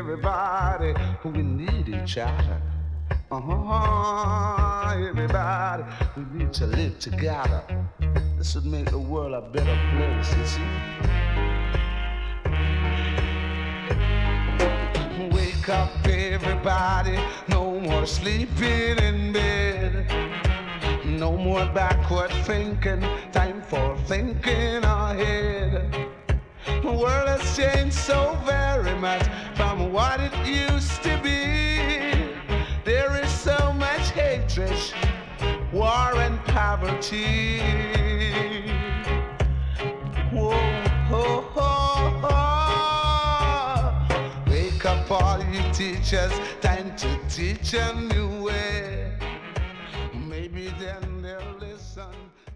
everybody, we need each other. Everybody, we need to live together. This would make the world a better place, you see. Wake up, everybody, no more sleeping in bed. No more backward thinking, time for thinking ahead. The world has changed so very much from what it used to be. There is so much hatred, war and poverty. Whoa, ho, ho, ho. Wake up all you teachers, time to teach a new way. Maybe then they'll listen.